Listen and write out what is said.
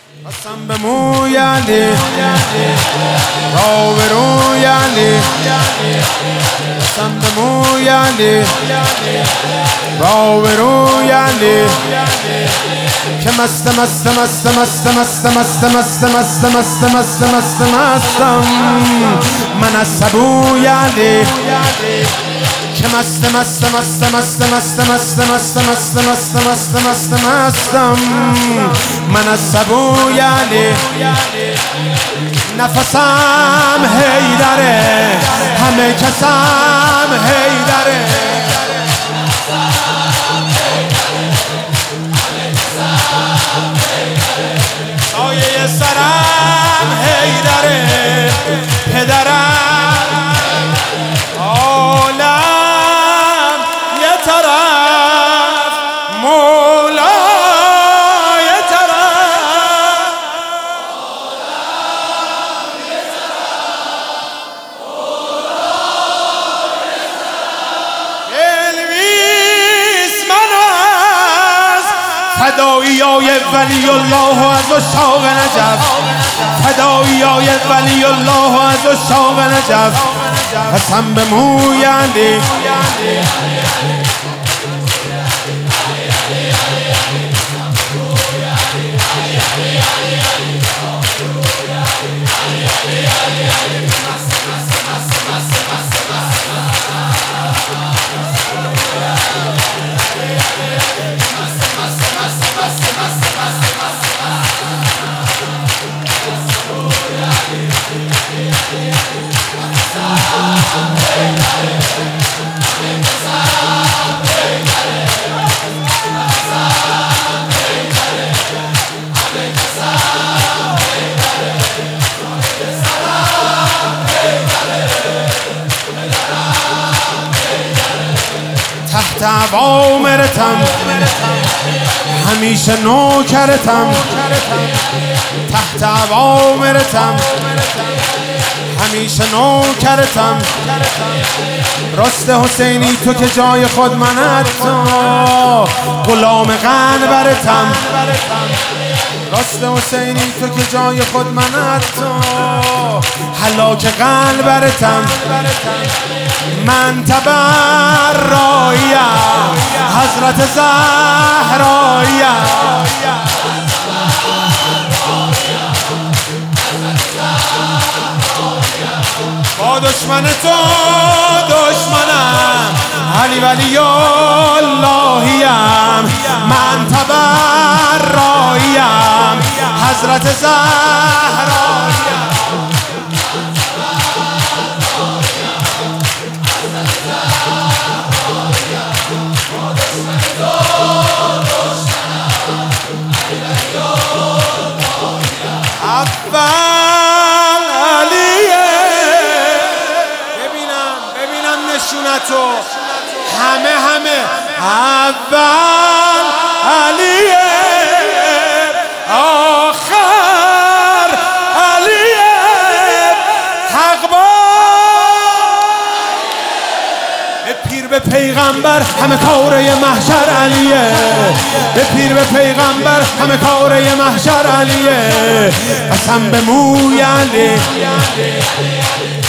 قسم به موی علی رو به روی علی قسم به موی علی رو به روی علی که مست مست مست مست مست مست مست مست مست مست مست مستم من از سبوی علی که مست مست مست مست مست مست مست مست مست مست مست مستم من از سبوی علی نفسم حیدره همه کسم حیدره سایه سرم حیدره پدرم عالم یه طرف مولا یه طرف الویس من از فداییای ولی الله و از عشاق نجف فداییای ولی الله و از عشاق نجف قسم به موی علی تحت اوامرتم همیشه نوکرتم تحت اوامرتم همیشه نوکرتم راست حسینی تو که جای خود منت تو غلام قنبرتم راست حسینی تو که جای خود منت تو هلاک قنبرتم من تبراییم حضرت زهراییم با دشمن تو دشمنم علی ولی اللهیم من تبراییم حضرت زهراییم اول علیه ببینم نشونتو همه اول علیه آخر علیه حق با به پیر به پیغمبر همه کاره محشر علیه به پیر به پیغمبر همه کاره محشر علیه قسم به موی علی